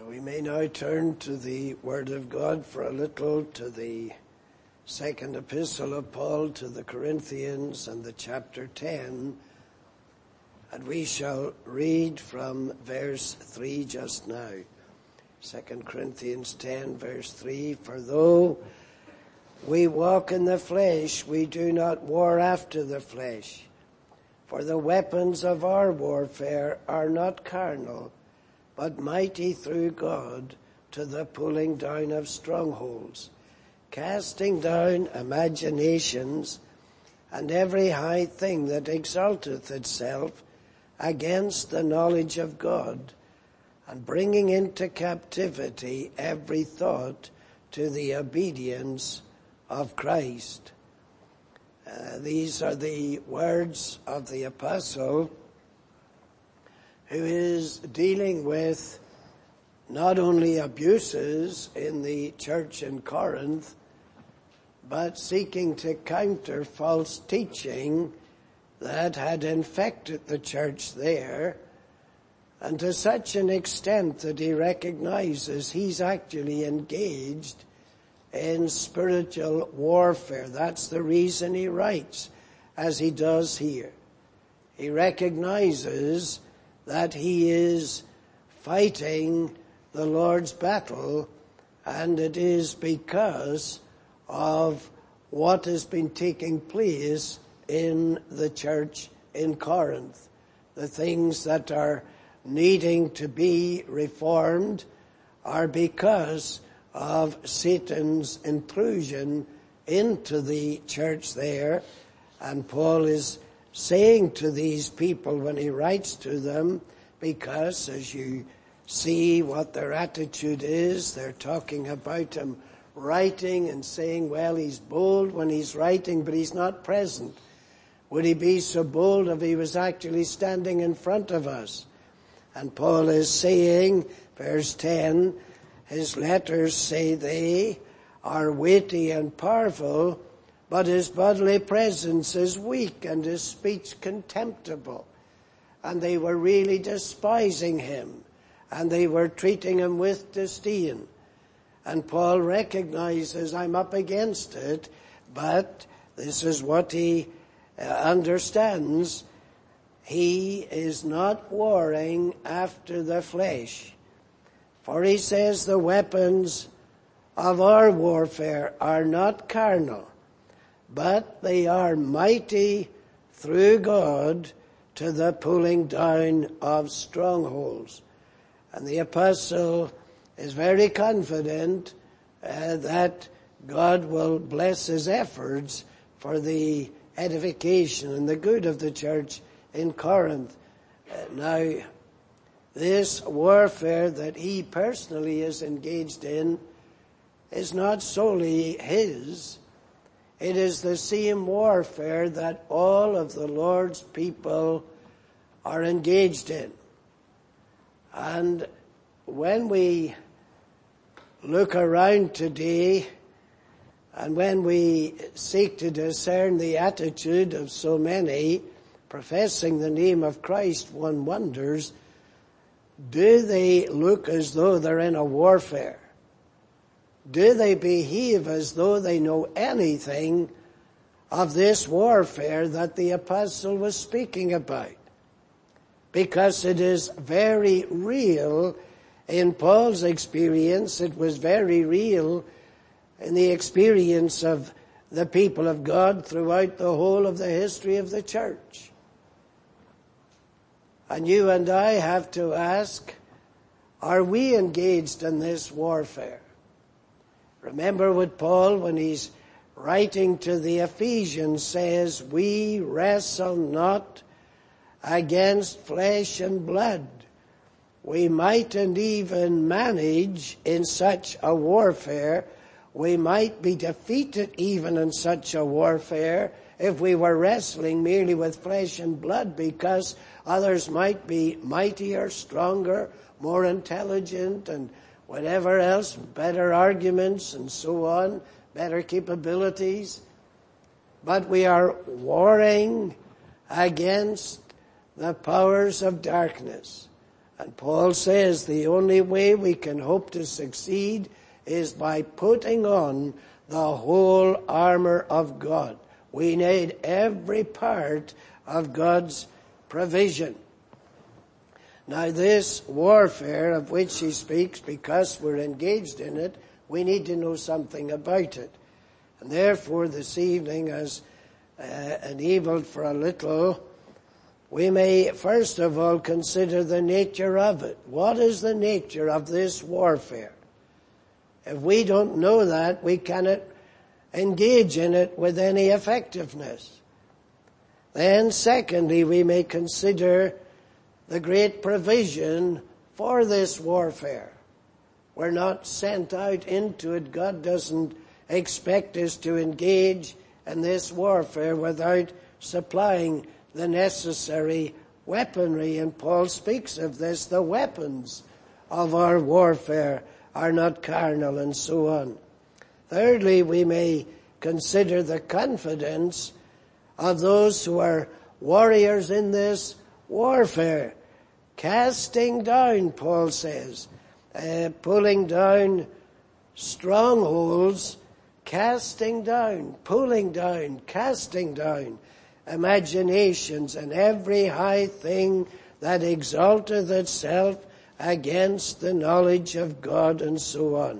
We may now turn to the Word of God for a little, to the second epistle of Paul to the Corinthians and the chapter 10. And we shall read from verse 3 just now. 2 Corinthians 10 verse 3, "For though we walk in the flesh, we do not war after the flesh. For the weapons of our warfare are not carnal, but mighty through God to the pulling down of strongholds, casting down imaginations and every high thing that exalteth itself against the knowledge of God, and bringing into captivity every thought to the obedience of Christ." These are the words of the apostle, who is dealing with not only abuses in the church in Corinth, but seeking to counter false teaching that had infected the church there, and to such an extent that he recognizes he's actually engaged in spiritual warfare. That's the reason he writes as he does here. He recognizes that he is fighting the Lord's battle, and it is because of what has been taking place in the church in Corinth. The things that are needing to be reformed are because of Satan's intrusion into the church there. And Paul is saying to these people when he writes to them, because as you see what their attitude is, they're talking about him writing and saying, well, he's bold when he's writing, but he's not present. Would he be so bold if he was actually standing in front of us? And Paul is saying, verse 10, his letters, say they, are weighty and powerful, but his bodily presence is weak and his speech contemptible. And they were really despising him, and they were treating him with disdain. And Paul recognizes, I'm up against it, but this is what he understands. He is not warring after the flesh. For he says the weapons of our warfare are not carnal, but they are mighty through God to the pulling down of strongholds. And the apostle is very confident that God will bless his efforts for the edification and the good of the church in Corinth. Now, this warfare that he personally is engaged in is not solely his. It is the same warfare that all of the Lord's people are engaged in. And when we look around today, and when we seek to discern the attitude of so many professing the name of Christ, one wonders, do they look as though they're in a warfare? Do they behave as though they know anything of this warfare that the apostle was speaking about? Because it is very real in Paul's experience. It was very real in the experience of the people of God throughout the whole of the history of the church. And you and I have to ask, are we engaged in this warfare? Remember what Paul, when he's writing to the Ephesians, says, we wrestle not against flesh and blood. We mightn't even manage in such a warfare. We might be defeated even in such a warfare if we were wrestling merely with flesh and blood, because others might be mightier, stronger, more intelligent, and whatever else, better arguments and so on, better capabilities. But we are warring against the powers of darkness. And Paul says the only way we can hope to succeed is by putting on the whole armor of God. We need every part of God's provision. Now this warfare of which he speaks, because we're engaged in it, we need to know something about it. And therefore this evening, as enabled for a little, we may first of all consider the nature of it. What is the nature of this warfare? If we don't know that, we cannot engage in it with any effectiveness. Then secondly, we may consider the great provision for this warfare. We're not sent out into it. God doesn't expect us to engage in this warfare without supplying the necessary weaponry. And Paul speaks of this. The weapons of our warfare are not carnal, and so on. Thirdly, we may consider the confidence of those who are warriors in this warfare. Casting down, Paul says, pulling down strongholds, casting down, pulling down, casting down imaginations and every high thing that exalteth itself against the knowledge of God, and so on.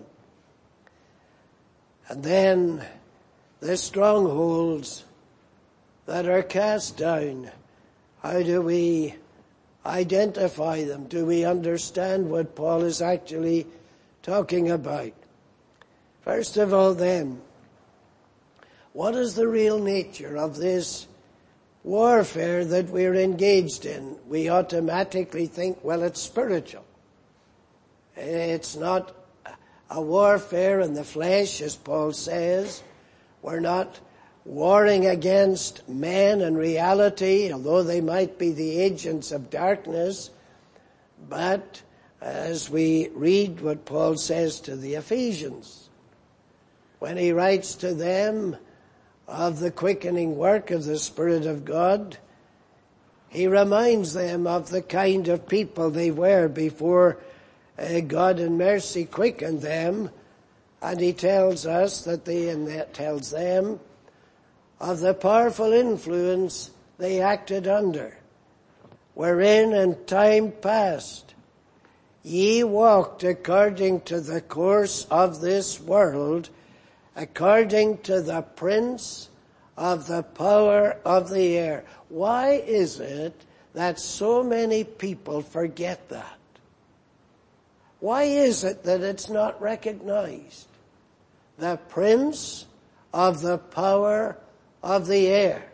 And then the strongholds that are cast down, how do we identify them? Do we understand what Paul is actually talking about? First of all then, what is the real nature of this warfare that we're engaged in? We automatically think, well, it's spiritual. It's not a warfare in the flesh, as Paul says. We're not warring against men in reality, although they might be the agents of darkness. But as we read what Paul says to the Ephesians, when he writes to them of the quickening work of the Spirit of God, he reminds them of the kind of people they were before God in mercy quickened them, and he tells us that tells them of the powerful influence they acted under, wherein in time past ye walked according to the course of this world, according to the prince of the power of the air. Why is it that so many people forget that? Why is it that it's not recognized? The prince of the power of the air.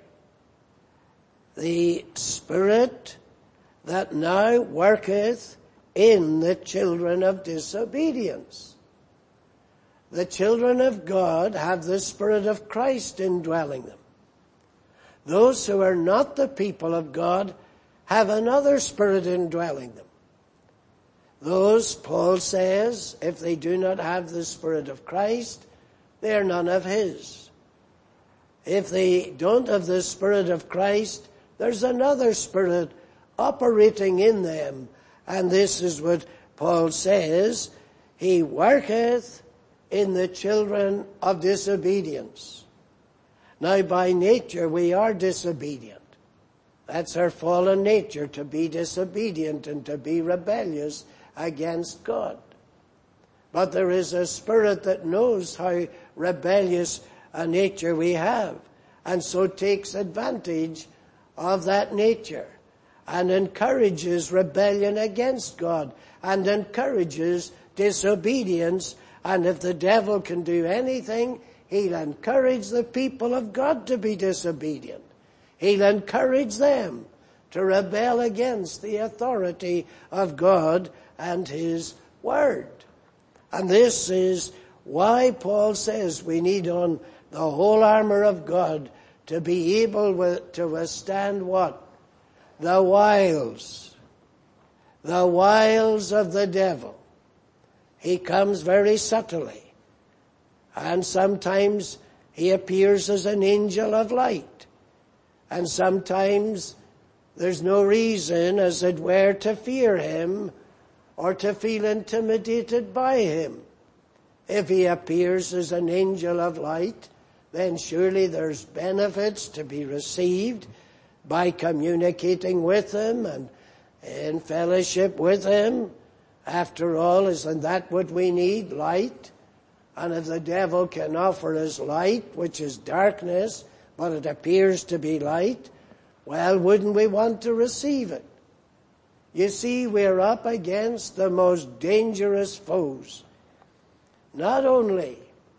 The spirit that now worketh in the children of disobedience. The children of God have the Spirit of Christ indwelling them. Those who are not the people of God have another spirit indwelling them. Those, Paul says, if they do not have the Spirit of Christ, they are none of his. If they don't have the Spirit of Christ, there's another spirit operating in them. And this is what Paul says, he worketh in the children of disobedience. Now by nature we are disobedient. That's our fallen nature, to be disobedient and to be rebellious against God. But there is a spirit that knows how rebellious a nature we have, and so takes advantage of that nature and encourages rebellion against God and encourages disobedience. And if the devil can do anything, he'll encourage the people of God to be disobedient. He'll encourage them to rebel against the authority of God and his word. And this is why Paul says we need on the whole armor of God to be able to withstand what? The wiles of the devil. He comes very subtly, and sometimes he appears as an angel of light, and sometimes There's no reason, as it were, to fear him or to feel intimidated by him. If he appears as an angel of light, then surely there's benefits to be received by communicating with him and in fellowship with him. After all, isn't that what we need? Light. And if the devil can offer us light, which is darkness, but it appears to be light, well, wouldn't we want to receive it? You see, we're up against the most dangerous foes. Not only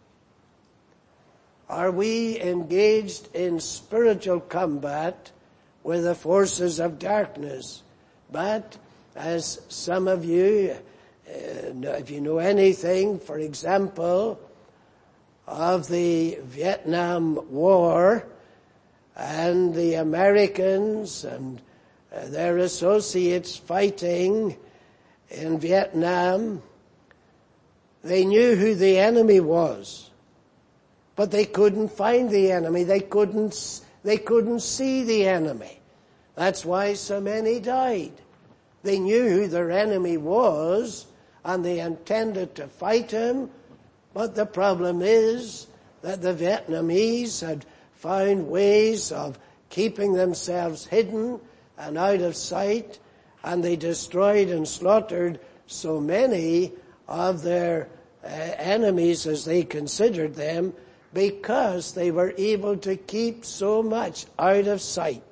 are we engaged in spiritual combat with the forces of darkness, but as some of you, if you know anything, for example, of the Vietnam War and the Americans and their associates fighting in Vietnam, they knew who the enemy was, but they couldn't find the enemy. They couldn't see the enemy. That's why so many died. They knew who their enemy was, and they intended to fight him, but the problem is that the Vietnamese had found ways of keeping themselves hidden and out of sight, and they destroyed and slaughtered so many of their enemies, as they considered them, because they were able to keep so much out of sight.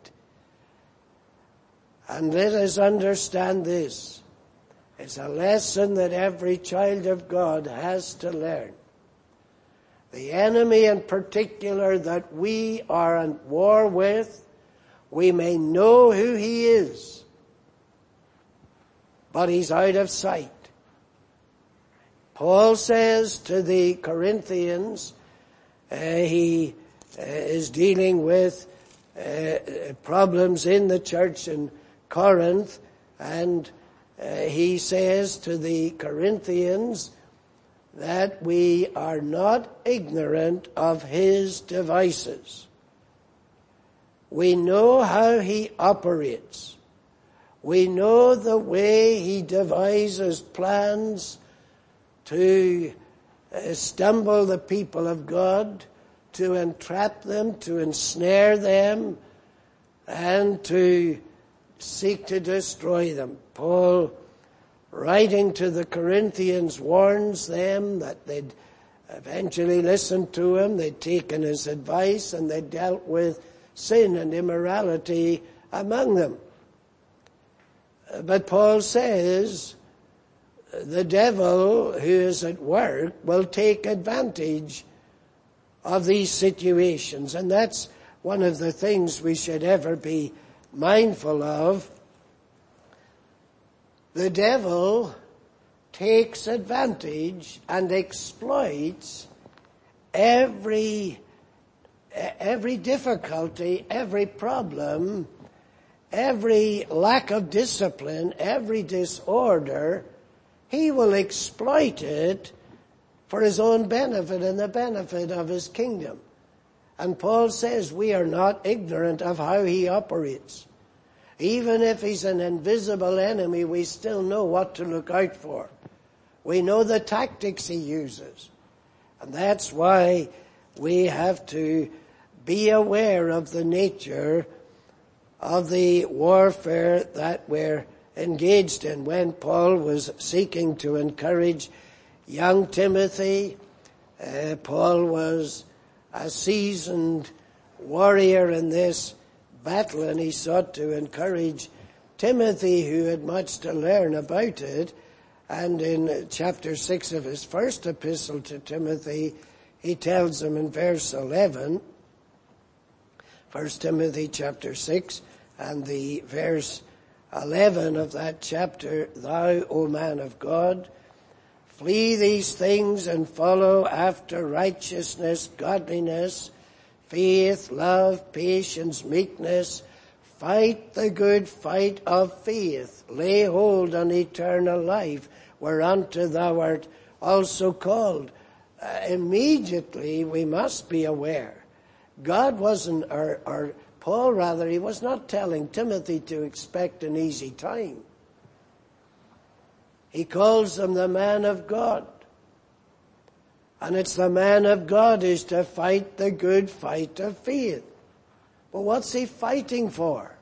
And let us understand this. It's a lesson that every child of God has to learn. The enemy in particular that we are at war with, we may know who he is, but he's out of sight. Paul says to the Corinthians, he is dealing with problems in the church in Corinth, and he says to the Corinthians that we are not ignorant of his devices. We know how he operates. We know the way he devises plans to stumble the people of God, to entrap them, to ensnare them, and to seek to destroy them. Paul, writing to the Corinthians, warns them that they'd eventually listened to him, they'd taken his advice, and they dealt with sin and immorality among them. But Paul says the devil who is at work will take advantage of these situations, and that's one of the things we should ever be mindful of. The devil takes advantage and exploits every difficulty, every problem, every lack of discipline, every disorder. He will exploit it for his own benefit and the benefit of his kingdom. And Paul says we are not ignorant of how he operates. Even if he's an invisible enemy, we still know what to look out for. We know the tactics he uses. And that's why we have to be aware of the nature of the warfare that we're engaged in. When Paul was seeking to encourage young Timothy, Paul was a seasoned warrior in this battle, and he sought to encourage Timothy, who had much to learn about it. And in chapter 6 of his first epistle to Timothy, he tells him in verse 11, 1 Timothy chapter 6, and the verse 11 of that chapter, "Thou, O man of God, flee these things and follow after righteousness, godliness, faith, love, patience, meekness. Fight the good fight of faith. Lay hold on eternal life, whereunto thou art also called." Immediately we must be aware. God wasn't, or he was not telling Timothy to expect an easy time. He calls him the man of God. And it's the man of God is to fight the good fight of faith. But what's he fighting for?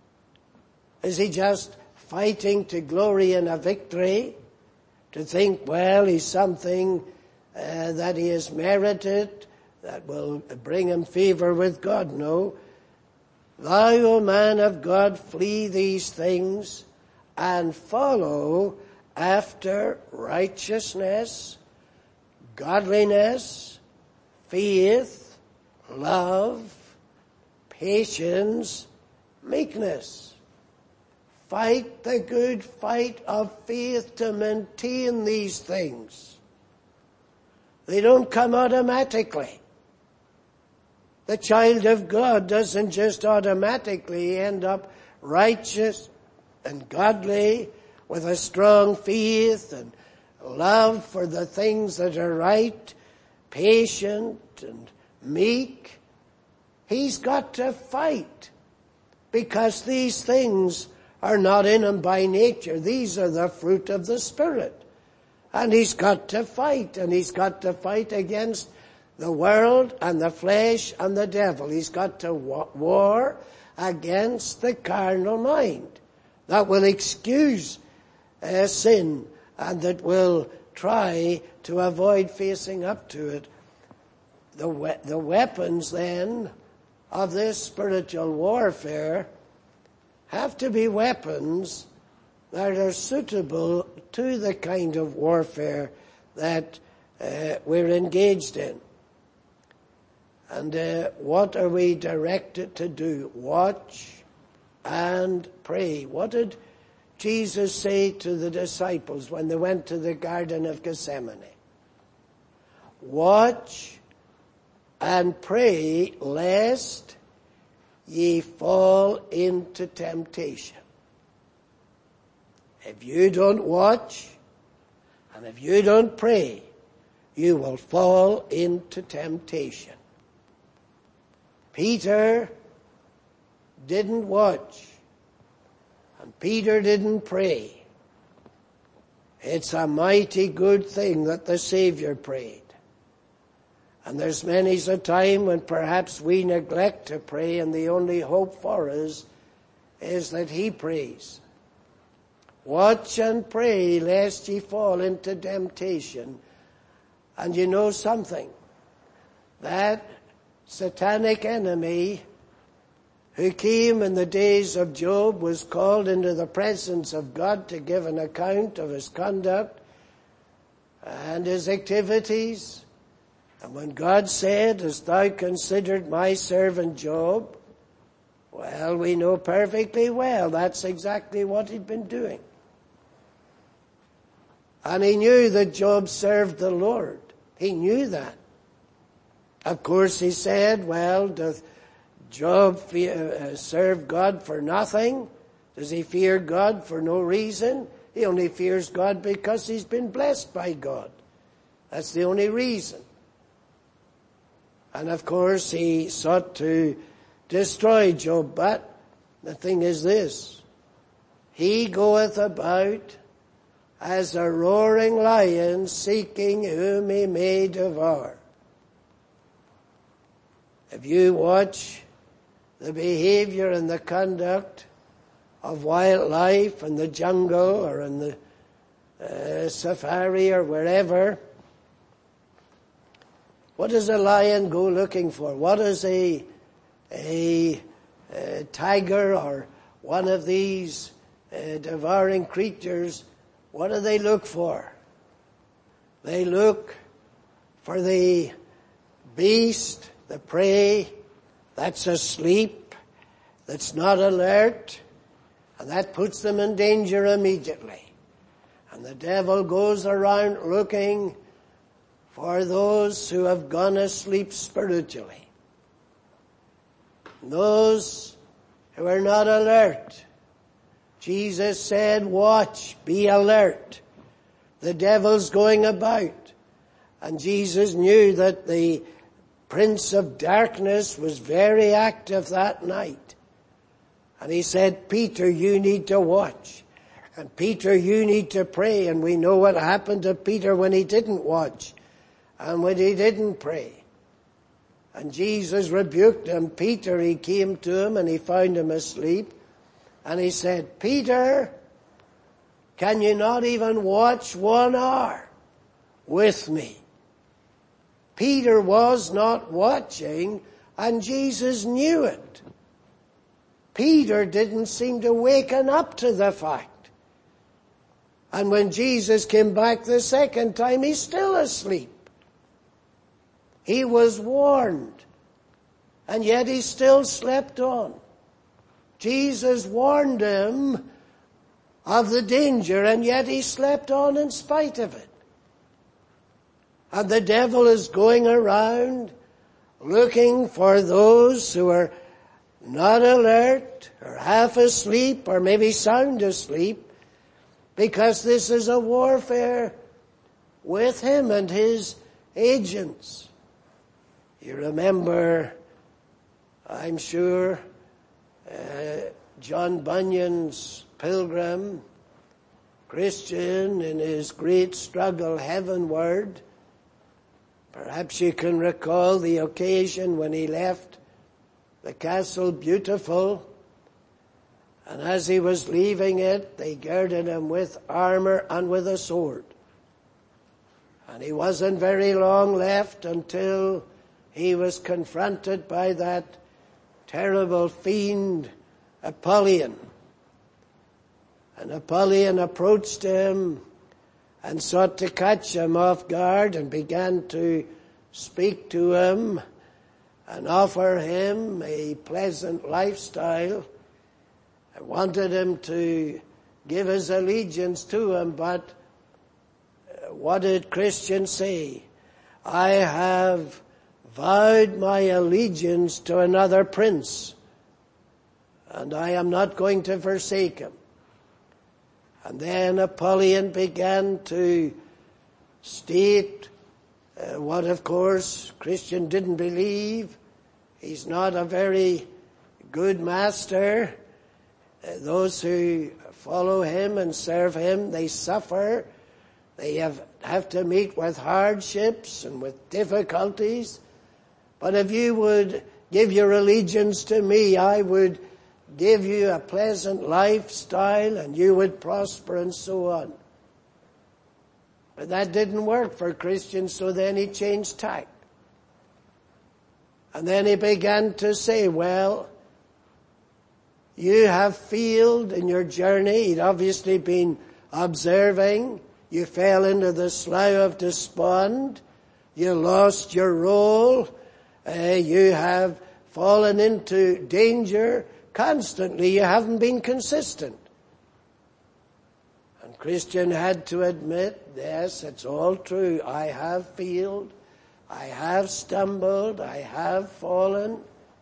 Is he just fighting to glory in a victory? To think, well, he's something that he has merited, that will bring him favor with God? No. Thou, O man of God, flee these things and follow after righteousness, godliness, faith, love, patience, meekness. Fight the good fight of faith to maintain these things. They don't come automatically. The child of God doesn't just automatically end up righteous and godly with a strong faith and love for the things that are right, patient and meek. He's got to fight because these things are not in him by nature. These are the fruit of the Spirit. And he's got to fight, and he's got to fight against the world and the flesh and the devil. He's got to war against the carnal mind that will excuse sin and that will try to avoid facing up to it. The weapons then of this spiritual warfare have to be weapons that are suitable to the kind of warfare that we're engaged in. And what are we directed to do? Watch and pray. What did Jesus say to the disciples when they went to the Garden of Gethsemane? Watch and pray lest ye fall into temptation. If you don't watch and if you don't pray, you will fall into temptation. Peter didn't watch and Peter didn't pray. It's a mighty good thing that the Savior prayed. And there's many's a time when perhaps we neglect to pray and the only hope for us is that he prays. Watch and pray lest ye fall into temptation. And you know something? That satanic enemy who came in the days of Job was called into the presence of God to give an account of his conduct and his activities. And when God said, "Hast thou considered my servant Job?" Well, we know perfectly well that's exactly what he'd been doing. And he knew that Job served the Lord. He knew that. Of course, he said, well, doth Job serve God for nothing? Does he fear God for no reason? He only fears God because he's been blessed by God. That's the only reason. And of course, he sought to destroy Job. But the thing is this: he goeth about as a roaring lion, seeking whom he may devour. If you watch the behavior and the conduct of wildlife in the jungle or in the safari or wherever, what does a lion go looking for? What does a tiger or one of these devouring creatures, what do they look for? They look for the beast, the prey, that's asleep, that's not alert, and that puts them in danger immediately. And the devil goes around looking for those who have gone asleep spiritually. Those who are not alert. Jesus said, watch, be alert. The devil's going about. And Jesus knew that the prince of darkness was very active that night. And he said, Peter, you need to watch. And Peter, you need to pray. And we know what happened to Peter when he didn't watch and when he didn't pray. And Jesus rebuked him. Peter, he came to him and he found him asleep. And he said, Peter, can you not even watch 1 hour with me? Peter was not watching, and Jesus knew it. Peter didn't seem to waken up to the fact. And when Jesus came back the second time, he's still asleep. He was warned, and yet he still slept on. Jesus warned him of the danger, and yet he slept on in spite of it. And the devil is going around looking for those who are not alert or half asleep or maybe sound asleep, because this is a warfare with him and his agents. You remember, I'm sure, John Bunyan's pilgrim, Christian, in his great struggle heavenward. Perhaps you can recall the occasion when he left the Castle Beautiful, and as he was leaving it, they girded him with armor and with a sword. And he wasn't very long left until he was confronted by that terrible fiend, Apollyon. And Apollyon approached him and sought to catch him off guard and began to speak to him and offer him a pleasant lifestyle. I wanted him to give his allegiance to him, but what did Christian say? I have vowed my allegiance to another prince, and I am not going to forsake him. And then Apollyon began to state what, of course, Christian didn't believe. He's not a very good master. Those who follow him and serve him, they suffer. They have to meet with hardships and with difficulties. But if you would give your allegiance to me, I would give you a pleasant lifestyle and you would prosper and so on. But that didn't work for Christian, so then he changed tack. And then he began to say, well, you have failed in your journey. He'd obviously been observing. You fell into the slough of despond. You lost your role. You have fallen into danger. Constantly, you haven't been consistent. And Christian had to admit, yes, it's all true. I have failed. I have stumbled. I have fallen.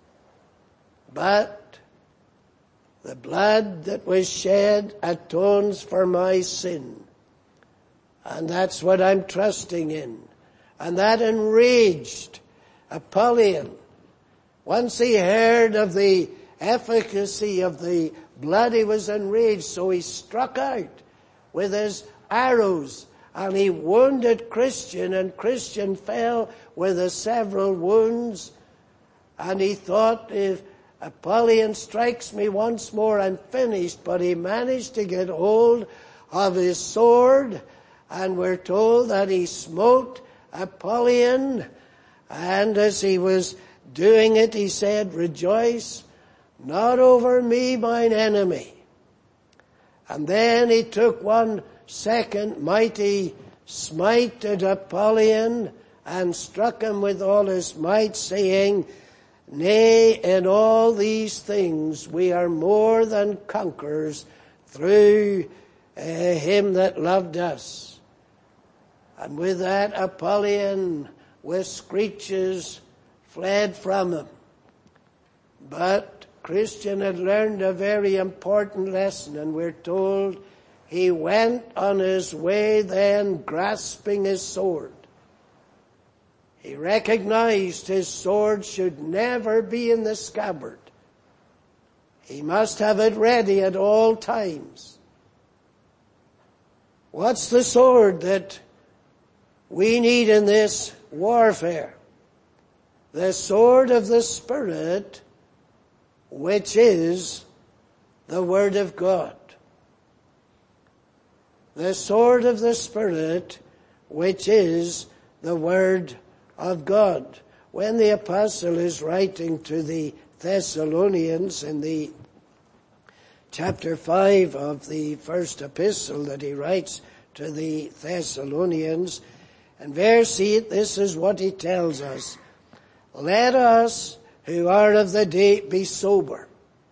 But the blood that was shed atones for my sin. And that's what I'm trusting in. And that enraged Apollyon. Once he heard of the efficacy of the blood, he was enraged, so he struck out with his arrows and he wounded Christian, and Christian fell with the several wounds. And he thought, if Apollyon strikes me once more, I'm finished. But he managed to get hold of his sword, and we're told that he smote Apollyon, and as he was doing it, he said, rejoice not over me, mine enemy. And then he took one second mighty smite at Apollyon and struck him with all his might, saying, nay, in all these things we are more than conquerors through him that loved us. And with that, Apollyon with screeches fled from him. But Christian had learned a very important lesson, and we're told he went on his way then grasping his sword. He recognized his sword should never be in the scabbard. He must have it ready at all times. What's the sword that we need in this warfare? The sword of the Spirit, which is the Word of God. The sword of the Spirit, which is the Word of God. When the apostle is writing to the Thessalonians in the chapter 5 of the first epistle that he writes to the Thessalonians, and verse 8, this is what he tells us. Let us who are of the day be sober.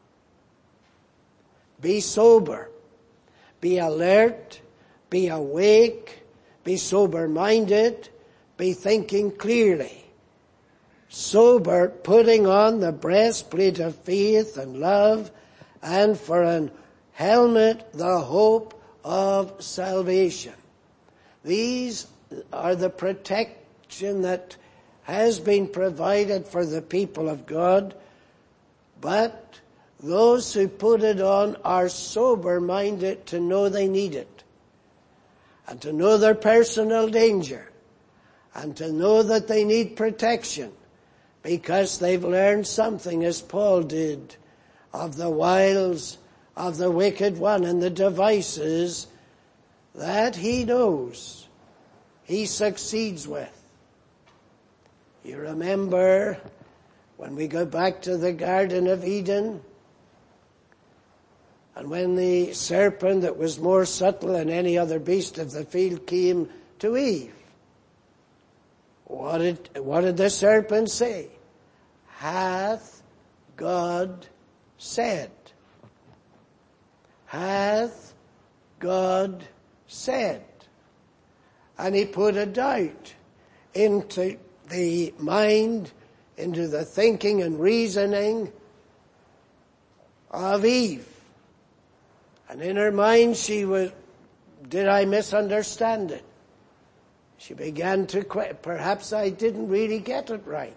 Be sober. Be alert. Be awake. Be sober-minded. Be thinking clearly. Sober, putting on the breastplate of faith and love, and for an helmet the hope of salvation. These are the protection that has been provided for the people of God, but those who put it on are sober-minded to know they need it, and to know their personal danger, and to know that they need protection, because they've learned something, as Paul did, of the wiles of the wicked one and the devices that he knows he succeeds with. You remember when we go back to the Garden of Eden, and when the serpent that was more subtle than any other beast of the field came to Eve, what did the serpent say? Hath God said? Hath God said? And he put a doubt into the mind, into the thinking and reasoning of Eve. And in her mind did I misunderstand it? She began to perhaps I didn't really get it right.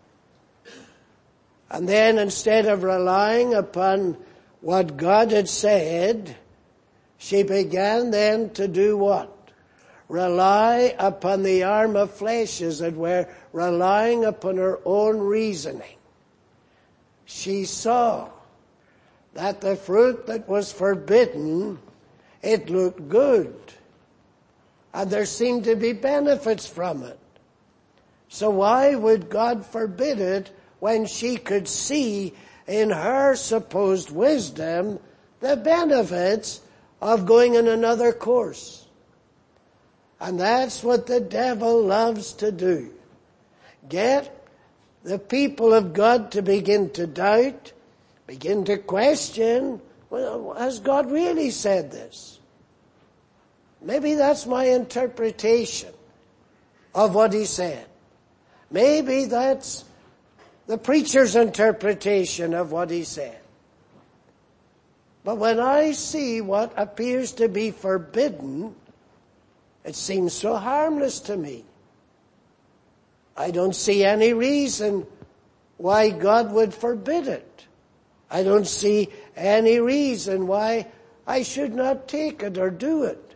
And then instead of relying upon what God had said, she began then to do what? Rely upon the arm of flesh, as it were, relying upon her own reasoning. She saw that the fruit that was forbidden, it looked good, and there seemed to be benefits from it. So why would God forbid it when she could see in her supposed wisdom the benefits of going in another course? And that's what the devil loves to do. Get the people of God to begin to doubt, begin to question, well, has God really said this? Maybe that's my interpretation of what he said. Maybe that's the preacher's interpretation of what he said. But when I see what appears to be forbidden, it seems so harmless to me. I don't see any reason why God would forbid it. I don't see any reason why I should not take it or do it.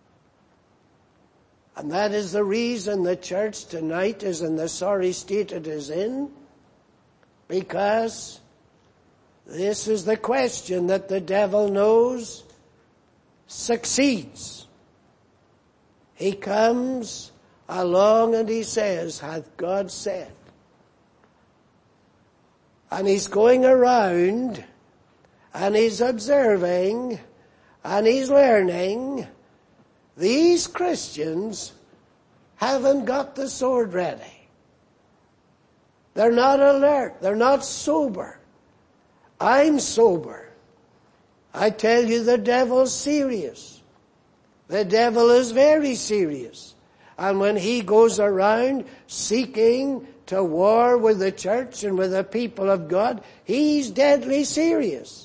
And that is the reason the church tonight is in the sorry state it is in, because this is the question that the devil knows succeeds. He comes along and he says, hath God said? And he's going around and he's observing and he's learning. These Christians haven't got the sword ready. They're not alert. They're not sober. I'm sober. I tell you, the devil's serious. The devil is very serious. And when he goes around seeking to war with the church and with the people of God, he's deadly serious.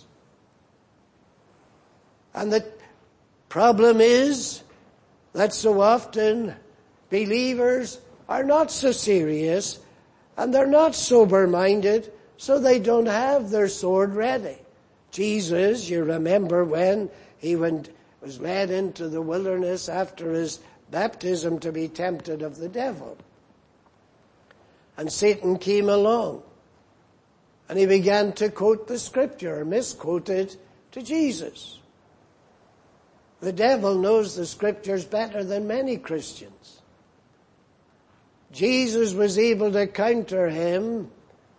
And the problem is that so often believers are not so serious and they're not sober-minded, so they don't have their sword ready. Jesus, you remember when he was led into the wilderness after his baptism to be tempted of the devil. And Satan came along and he began to quote the scripture, or misquote it to Jesus. The devil knows the scriptures better than many Christians. Jesus was able to counter him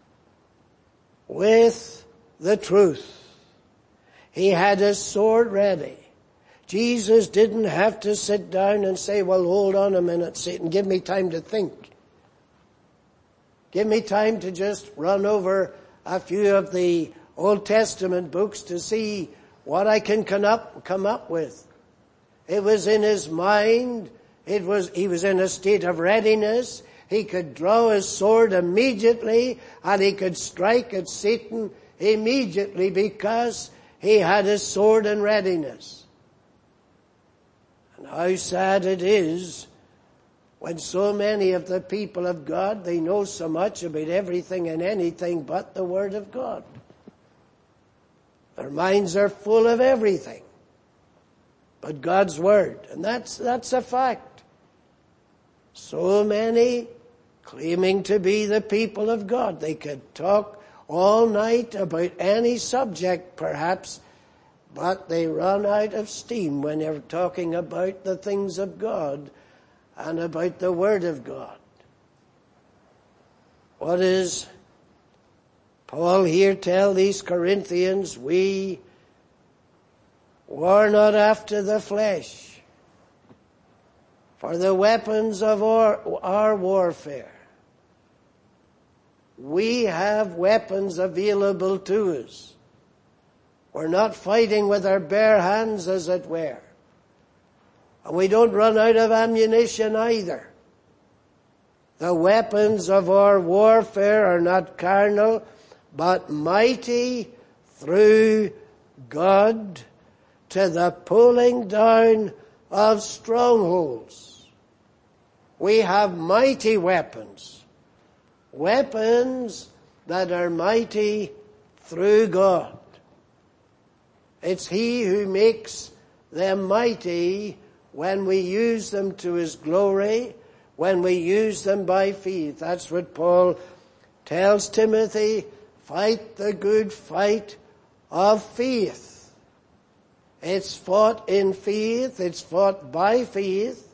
with the truth. He had his sword ready. Jesus didn't have to sit down and say, well, hold on a minute, Satan, give me time to think. Give me time to just run over a few of the Old Testament books to see what I can come up with. It was in his mind. He was in a state of readiness. He could draw his sword immediately and he could strike at Satan immediately because he had his sword in readiness. And how sad it is when so many of the people of God, they know so much about everything and anything but the Word of God. Their minds are full of everything but God's Word. And that's a fact. So many claiming to be the people of God. They could talk all night about any subject perhaps, but they run out of steam when they're talking about the things of God and about the Word of God. What does Paul here tell these Corinthians? We war not after the flesh, for the weapons of our warfare. We have weapons available to us. We're not fighting with our bare hands, as it were. And we don't run out of ammunition either. The weapons of our warfare are not carnal, but mighty through God to the pulling down of strongholds. We have mighty weapons. Weapons that are mighty through God. It's He who makes them mighty when we use them to His glory, when we use them by faith. That's what Paul tells Timothy, fight the good fight of faith. It's fought in faith, it's fought by faith.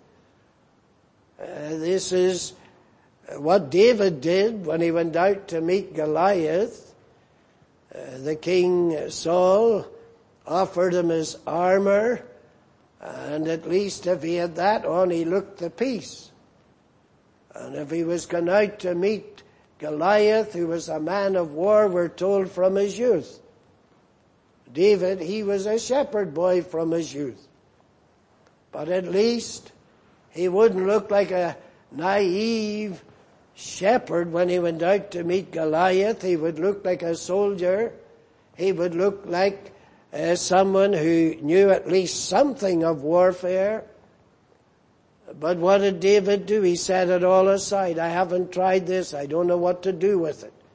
This is what David did when he went out to meet Goliath. The king Saul offered him his armor, and at least if he had that on, he looked the piece. And if he was gone out to meet Goliath, who was a man of war, we're told, from his youth. David, he was a shepherd boy from his youth. But at least he wouldn't look like a naive shepherd when he went out to meet Goliath. He would look like a soldier. He would look like someone who knew at least something of warfare. But what did David do? He set it all aside. I haven't tried this. I don't know what to do with it.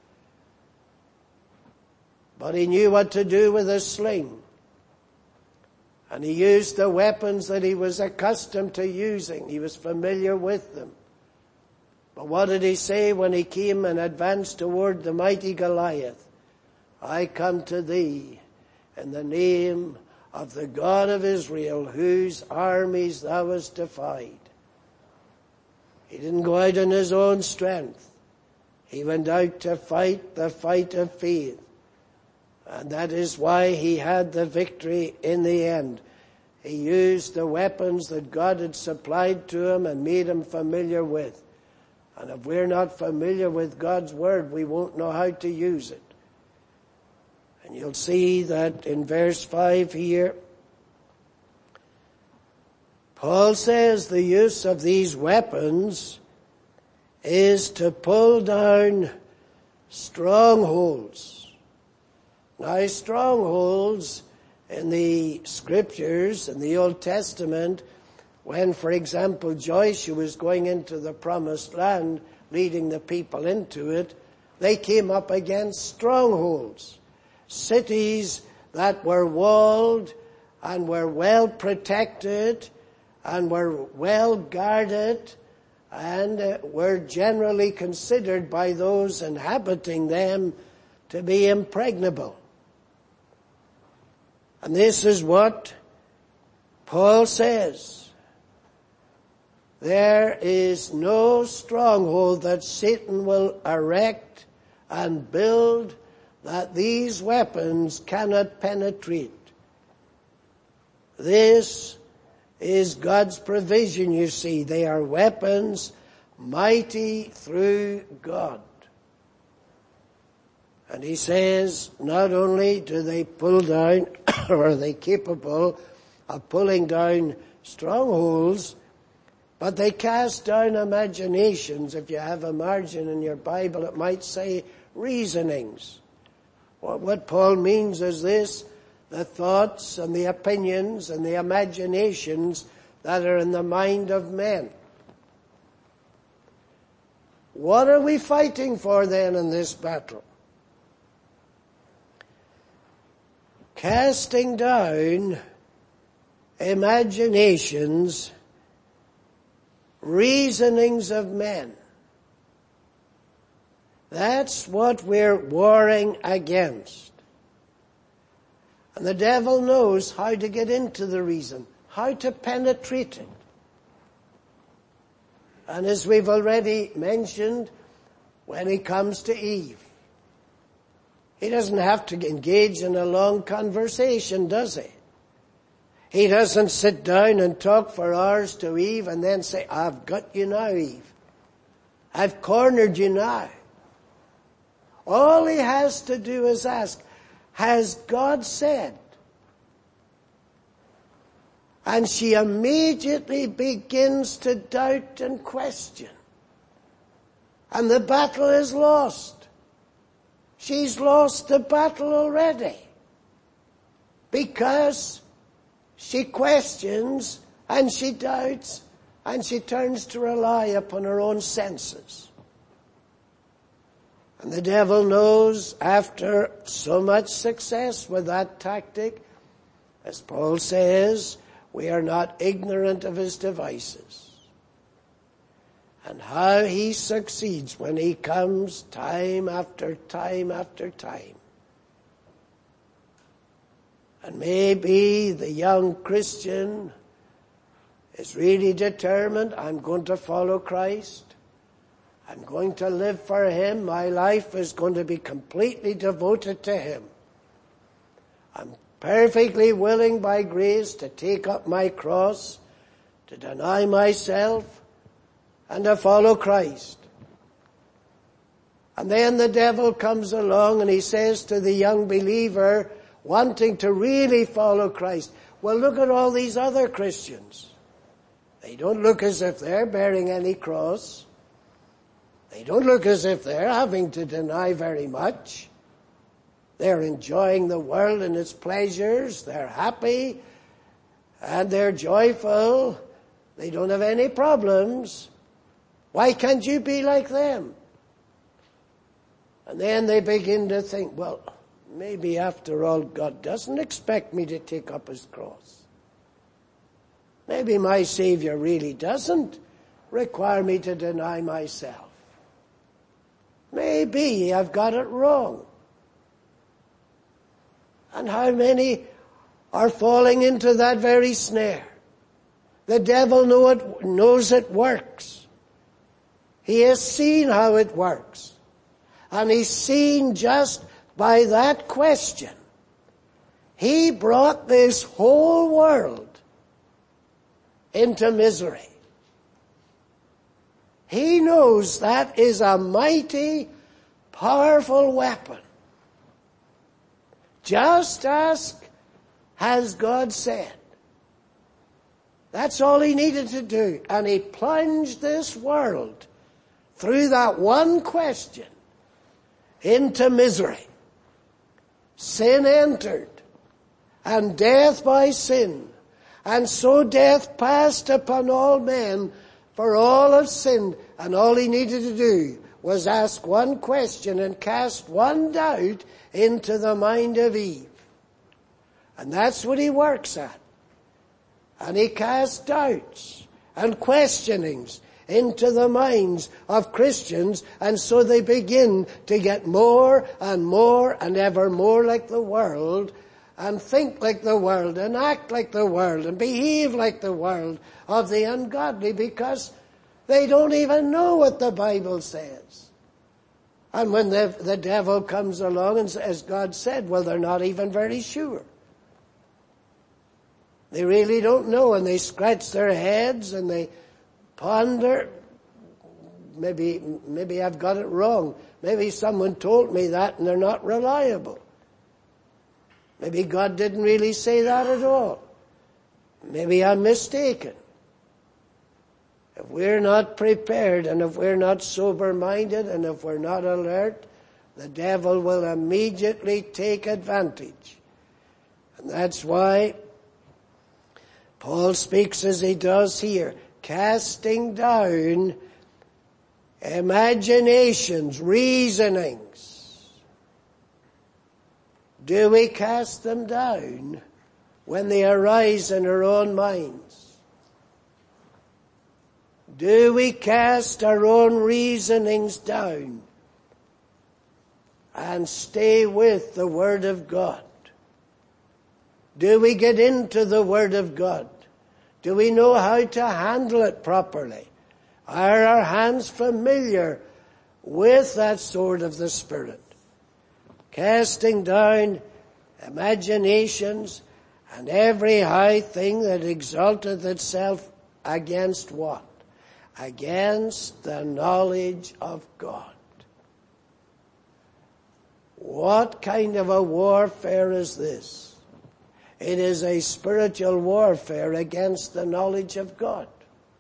But he knew what to do with a sling. And he used the weapons that he was accustomed to using. He was familiar with them. But what did he say when he came and advanced toward the mighty Goliath? I come to thee in the name of the God of Israel, whose armies thou hast defied. He didn't go out in his own strength. He went out to fight the fight of faith. And that is why he had the victory in the end. He used the weapons that God had supplied to him and made him familiar with. And if we're not familiar with God's Word, we won't know how to use it. And you'll see that in verse 5 here, Paul says the use of these weapons is to pull down strongholds. Now, strongholds in the Scriptures, in the Old Testament, when, for example, Joshua was going into the promised land, leading the people into it, they came up against strongholds, cities that were walled and were well protected and were well guarded and were generally considered by those inhabiting them to be impregnable. And this is what Paul says. There is no stronghold that Satan will erect and build that these weapons cannot penetrate. This is God's provision, you see. They are weapons mighty through God. And he says, not only do they pull down, or are they capable of pulling down strongholds, but they cast down imaginations. If you have a margin in your Bible, it might say reasonings. What Paul means is this: the thoughts and the opinions and the imaginations that are in the mind of men. What are we fighting for then in this battle? Casting down imaginations, reasonings of men. That's what we're warring against. And the devil knows how to get into the reason, how to penetrate it. And as we've already mentioned, when he comes to Eve, he doesn't have to engage in a long conversation, does he? He doesn't sit down and talk for hours to Eve and then say, I've got you now, Eve. I've cornered you now. All he has to do is ask, has God said? And she immediately begins to doubt and question. And the battle is lost. She's lost the battle already. Because she questions and she doubts and she turns to rely upon her own senses. And the devil knows, after so much success with that tactic, as Paul says, we are not ignorant of his devices. And how he succeeds when he comes time after time after time. And maybe the young Christian is really determined, I'm going to follow Christ. I'm going to live for him. My life is going to be completely devoted to him. I'm perfectly willing by grace to take up my cross, to deny myself, and to follow Christ. And then the devil comes along and he says to the young believer, wanting to really follow Christ, well, look at all these other Christians. They don't look as if they're bearing any cross. They don't look as if they're having to deny very much. They're enjoying the world and its pleasures. They're happy and they're joyful. They don't have any problems. Why can't you be like them? And then they begin to think, well, maybe after all, God doesn't expect me to take up his cross. Maybe my Savior really doesn't require me to deny myself. Maybe I've got it wrong. And how many are falling into that very snare? The devil knows it works. He has seen how it works. And he's seen just by that question. He brought this whole world into misery. He knows that is a mighty, powerful weapon. Just ask, has God said? That's all he needed to do. And he plunged this world through that one question into misery. Sin entered, and death by sin, And so death passed upon all men, for all have sinned. And all he needed to do was ask one question and cast one doubt into the mind of Eve. And that's what he works at. And he casts doubts and questionings into the minds of Christians, and so they begin to get more and ever more like the world, and think like the world, and act like the world, and behave like the world of the ungodly, because they don't even know what the Bible says. And when the devil comes along, and as God said, well, they're not even very sure. They really don't know, and they scratch their heads and they ponder. Maybe I've got it wrong. Maybe someone told me that and they're not reliable. Maybe God didn't really say that at all. Maybe I'm mistaken. If we're not prepared, and if we're not sober-minded, and if we're not alert, the devil will immediately take advantage. And that's why Paul speaks as he does here, casting down imaginations, reasonings. Do we cast them down when they arise in our own minds? Do we cast our own reasonings down and stay with the Word of God? Do we get into the Word of God? Do we know how to handle it properly? Are our hands familiar with that sword of the Spirit? Casting down imaginations and every high thing that exalteth itself against what? Against the knowledge of God. What kind of a warfare is this? It is a spiritual warfare against the knowledge of God.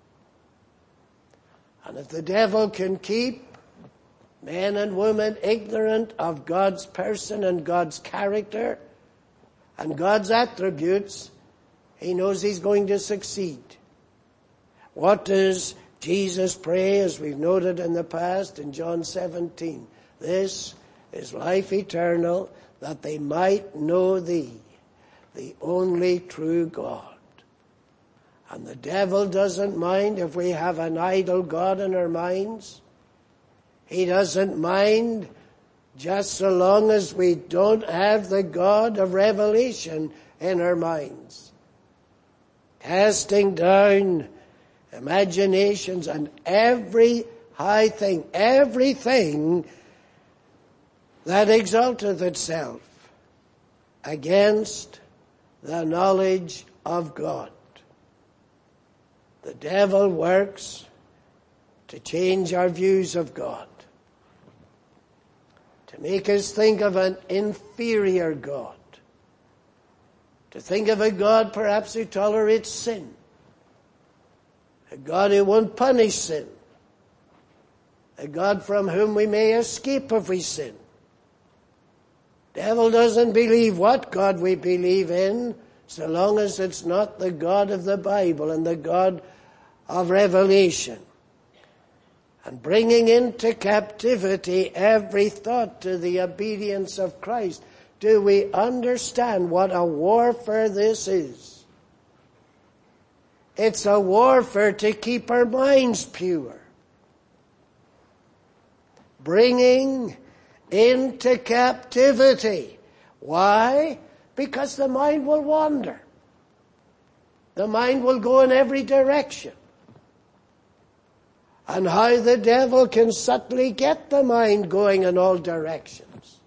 And if the devil can keep men and women ignorant of God's person and God's character and God's attributes, he knows he's going to succeed. What does Jesus pray, as we've noted in the past in John 17? This is life eternal, that they might know thee, the only true God. And the devil doesn't mind if we have an idol God in our minds. He doesn't mind just so long as we don't have the God of revelation in our minds. Casting down imaginations and every high thing, everything that exalteth itself against the knowledge of God. The devil works to change our views of God, to make us think of an inferior God, to think of a God perhaps who tolerates sin, a God who won't punish sin, a God from whom we may escape if we sin. The devil doesn't believe what God we believe in, so long as it's not the God of the Bible and the God of revelation. And bringing into captivity every thought to the obedience of Christ. Do we understand what a warfare this is? It's a warfare to keep our minds pure. Bringing into captivity. Why? Because the mind will wander. The mind will go in every direction. And how the devil can subtly get the mind going in all directions.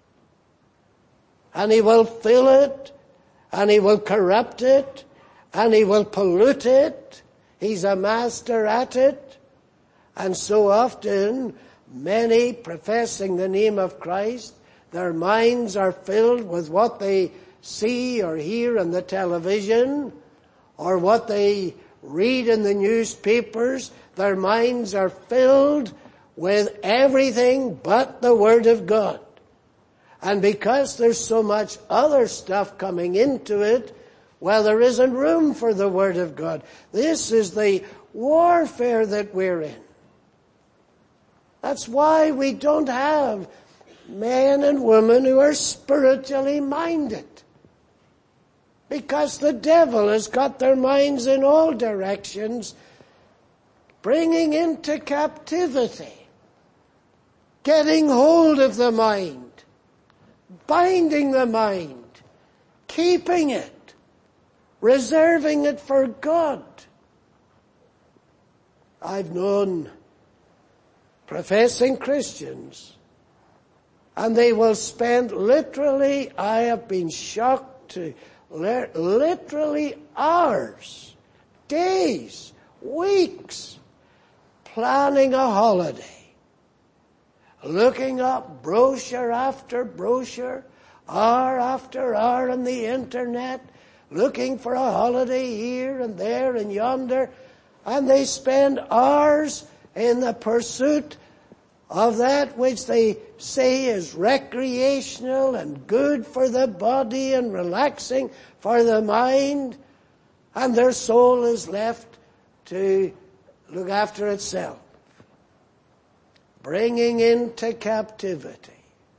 And he will fill it, and he will corrupt it, and he will pollute it. He's a master at it. And so often, many professing the name of Christ, their minds are filled with what they see or hear on the television, or what they read in the newspapers. Their minds are filled with everything but the Word of God. And because there's so much other stuff coming into it, Well, there isn't room for the Word of God. This is the warfare that we're in. That's why we don't have men and women who are spiritually minded. Because the devil has got their minds in all directions, bringing into captivity, getting hold of the mind, binding the mind, keeping it, reserving it for God. I've known professing Christians, and they will spend literally, I have been shocked to literally hours, days, weeks, planning a holiday, looking up brochure after brochure, hour after hour on the internet, looking for a holiday here and there and yonder, and they spend hours in the pursuit of that which they say is recreational and good for the body and relaxing for the mind, and their soul is left to look after itself, bringing into captivity.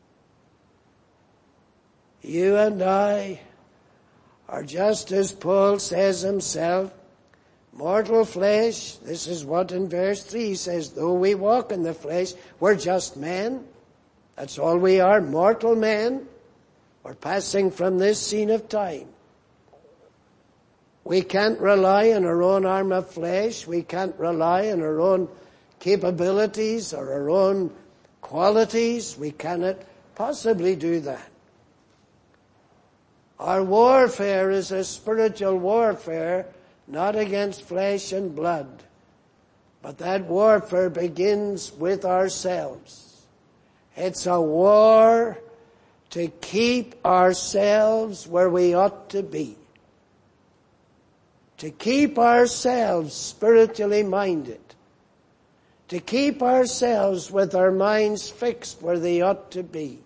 You and I are just as Paul says himself, mortal flesh. This is what in verse 3 says, though we walk in the flesh, we're just men. That's all we are, mortal men. We're passing from this scene of time. We can't rely on our own arm of flesh. We can't rely on our own capabilities or our own qualities. We cannot possibly do that. Our warfare is a spiritual warfare, not against flesh and blood. But that warfare begins with ourselves. It's a war to keep ourselves where we ought to be. To keep ourselves spiritually minded. To keep ourselves with our minds fixed where they ought to be.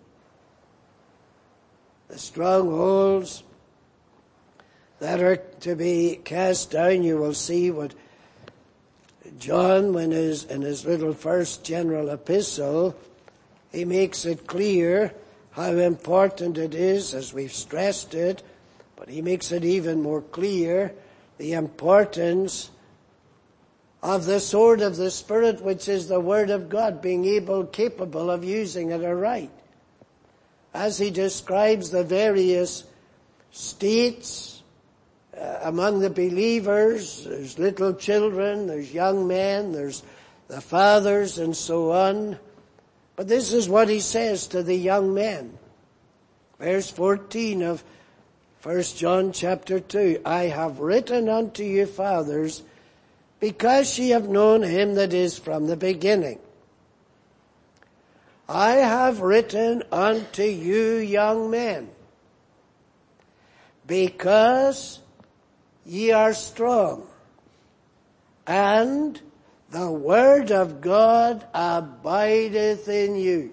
The strongholds that are to be cast down, you will see what John, in his little first general epistle, he makes it clear how important it is, as we've stressed it, but he makes it even more clear, the importance of the sword of the Spirit, which is the Word of God, being capable of using it aright. As he describes the various states among the believers, there's little children, there's young men, there's the fathers and so on. But this is what he says to the young men. Verse 14 of 1 John chapter 2, I have written unto you, fathers, because ye have known him that is from the beginning. I have written unto you, young men, because ye are strong, and the word of God abideth in you.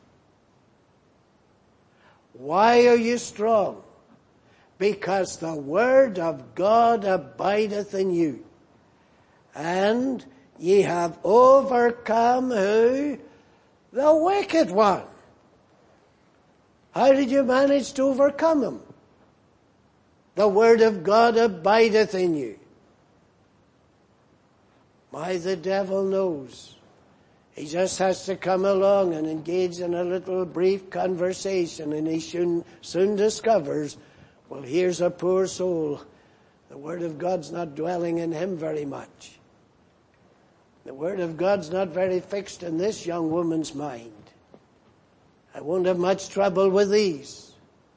Why are you strong? Because the word of God abideth in you. And ye have overcome who? The wicked one. How did you manage to overcome him? The word of God abideth in you. Why, the devil knows. He just has to come along and engage in a little brief conversation, and he soon discovers, well, here's a poor soul. The word of God's not dwelling in him very much. The word of God's not very fixed in this young woman's mind. I won't have much trouble with these.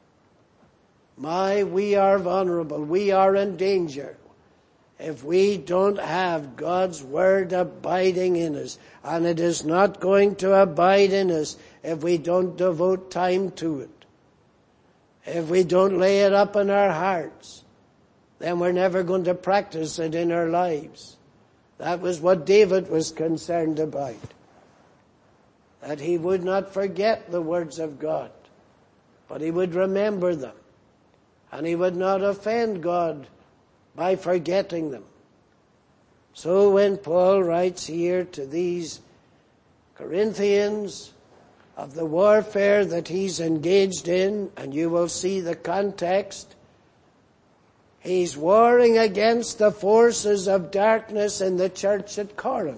We are vulnerable. We are in danger if we don't have God's word abiding in us. And it is not going to abide in us if we don't devote time to it. If we don't lay it up in our hearts, then we're never going to practice it in our lives. That was what David was concerned about. That he would not forget the words of God, but he would remember them. and he would not offend God by forgetting them. So when Paul writes here to these Corinthians of the warfare that he's engaged in, and you will see the context, he's warring against the forces of darkness in the church at Corinth.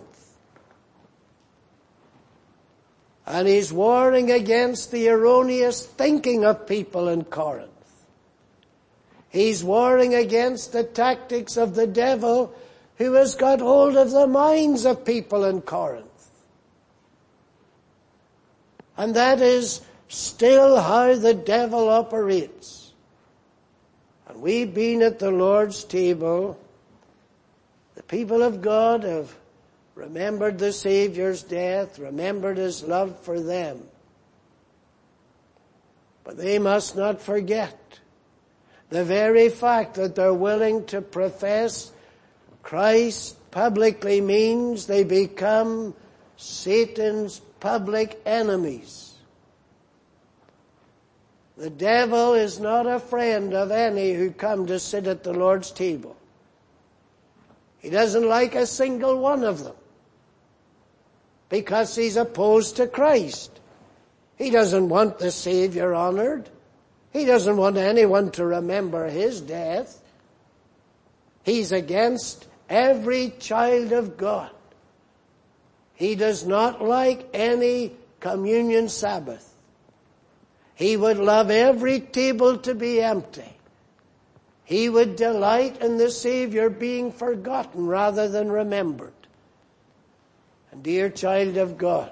And he's warring against the erroneous thinking of people in Corinth. He's warring against the tactics of the devil who has got hold of the minds of people in Corinth. And that is still how the devil operates. And we've been at the Lord's table. The people of God have remembered the Savior's death, remembered his love for them. But they must not forget the very fact that they're willing to profess Christ publicly means they become Satan's public enemies. The devil is not a friend of any who come to sit at the Lord's table. He doesn't like a single one of them because he's opposed to Christ. He doesn't want the Savior honored. He doesn't want anyone to remember his death. He's against every child of God. He does not like any communion Sabbath. He would love every table to be empty. He would delight in the Savior being forgotten rather than remembered. And dear child of God,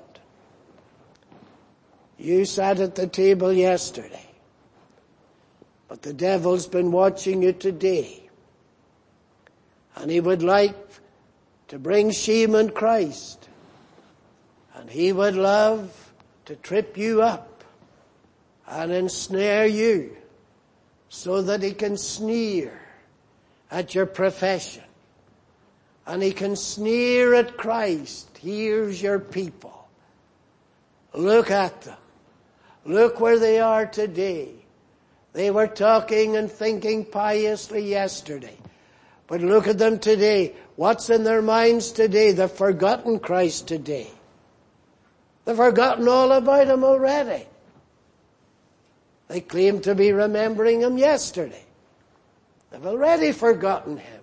you sat at the table yesterday, but the devil's been watching you today. And he would like to bring shame on Christ. And he would love to trip you up and ensnare you so that he can sneer at your profession. And he can sneer at Christ. Here's your people. Look at them. Look where they are today. They were talking and thinking piously yesterday. But look at them today. What's in their minds today? They've forgotten Christ today. They've forgotten all about him already. They claim to be remembering him yesterday. They've already forgotten him.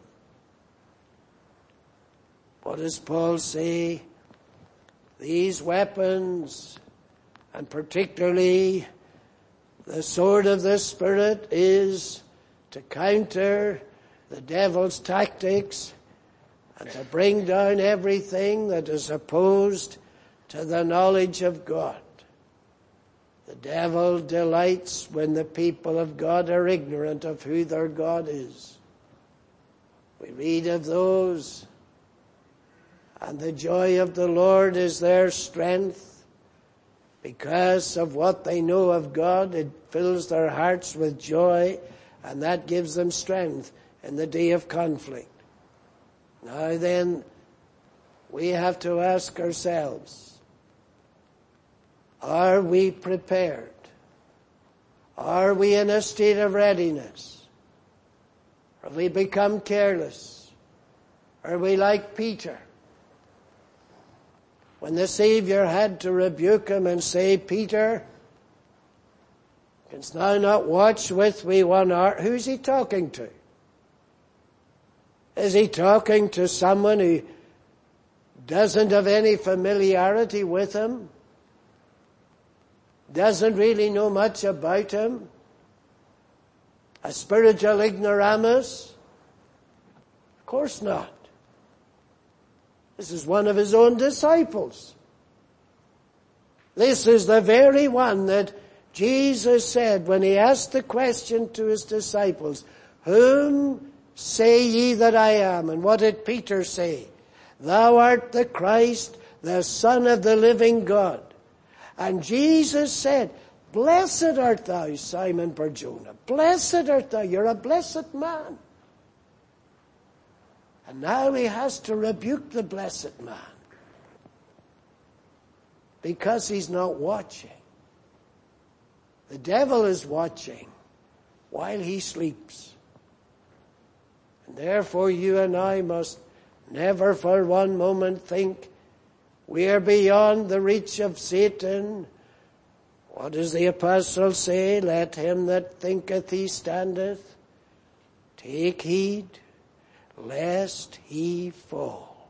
What does Paul say? These weapons, and particularly the sword of the Spirit, is to counter the devil's tactics and to bring down everything that is opposed to the knowledge of God. The devil delights when the people of God are ignorant of who their God is. We read of those, and the joy of the Lord is their strength. Because of what they know of God, it fills their hearts with joy, and that gives them strength in the day of conflict. Now then, we have to ask ourselves, are we prepared? Are we in a state of readiness? Have we become careless? Are we like Peter? When the Savior had to rebuke him and say, Peter, canst thou not watch with me 1 hour? Who's he talking to? Is he talking to someone who doesn't have any familiarity with him? Doesn't really know much about him? A spiritual ignoramus? Of course not. This is one of his own disciples. This is the very one that Jesus said when he asked the question to his disciples, whom say ye that I am? And what did Peter say? Thou art the Christ, the Son of the living God. And Jesus said, blessed art thou, Simon Bar-Jonah. Blessed art thou. You're a blessed man. And now he has to rebuke the blessed man because he's not watching. The devil is watching. while he sleeps. And therefore you and I must never for one moment think we are beyond the reach of Satan. What does the apostle say? Let him that thinketh he standeth take heed lest he fall.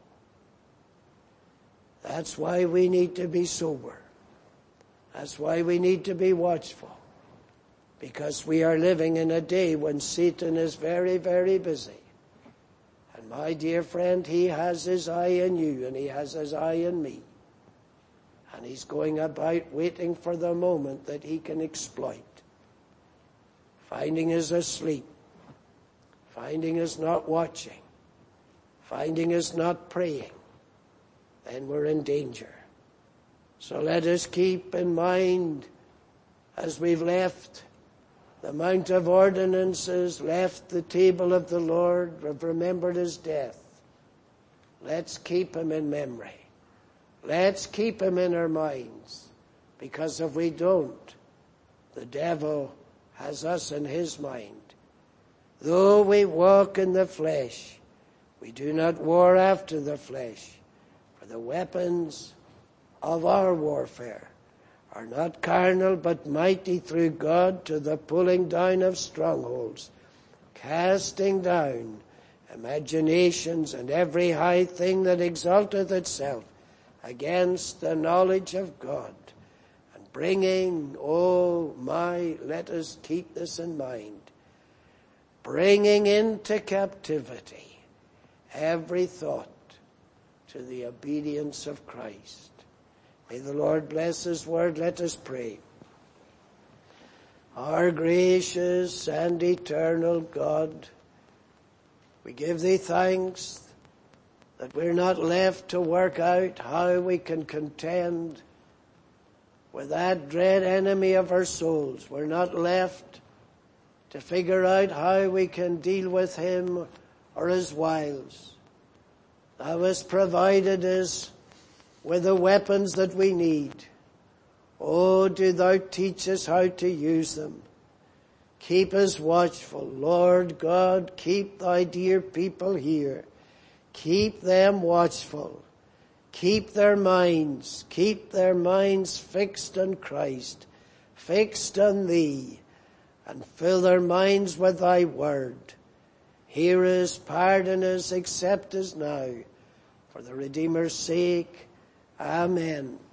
That's why we need to be sober. That's why we need to be watchful. Because we are living in a day when Satan is very, very busy. And my dear friend, he has his eye on you and he has his eye on me. And he's going about waiting for the moment that he can exploit. Finding us asleep. Finding us not watching. Finding us not praying. Then we're in danger. So let us keep in mind, as we've left the Mount of Ordinances, left the table of the Lord, have remembered his death. Let's keep him in memory. Let's keep him in our minds. Because if we don't, the devil has us in his mind. Though we walk in the flesh, we do not war after the flesh. For the weapons of our warfare are not carnal, but mighty through God to the pulling down of strongholds, casting down imaginations and every high thing that exalteth itself against the knowledge of God, and bringing, let us keep this in mind, bringing into captivity every thought to the obedience of Christ. May the Lord bless his word. Let us pray. Our gracious and eternal God, we give thee thanks that we're not left to work out how we can contend with that dread enemy of our souls. We're not left to figure out how we can deal with him or his wiles. Thou hast provided us with the weapons that we need. Oh, do thou teach us how to use them. Keep us watchful. Lord God, keep thy dear people here. Keep them watchful. Keep their minds fixed on Christ, fixed on thee, and fill their minds with thy word. Hear us, pardon us, accept us now, for the Redeemer's sake. Amen.